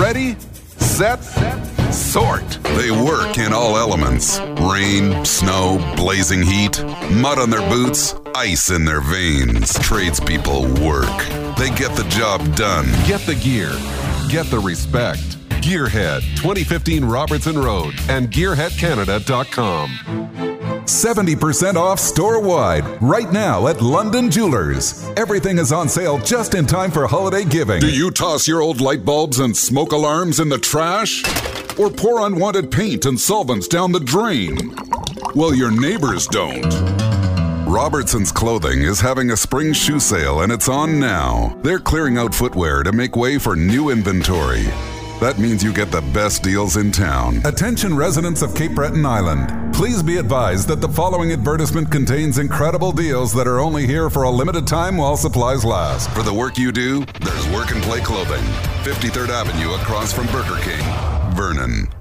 Ready, set, sort. They work in all elements. Rain, snow, blazing heat, mud on their boots, ice in their veins. Tradespeople work. They get the job done. Get the gear. Get the respect. Gearhead, 2015 Robertson Road and gearheadcanada.com. 70% off store-wide right now at London Jewelers. Everything is on sale just in time for holiday giving. Do you toss your old light bulbs and smoke alarms in the trash? Or pour unwanted paint and solvents down the drain? Well, your neighbors don't. Robertson's Clothing is having a spring shoe sale and it's on now. They're clearing out footwear to make way for new inventory. That means you get the best deals in town. Attention residents of Cape Breton Island. Please be advised that the following advertisement contains incredible deals that are only here for a limited time while supplies last. For the work you do, there's Work and Play Clothing. 53rd Avenue across from Burger King. Vernon.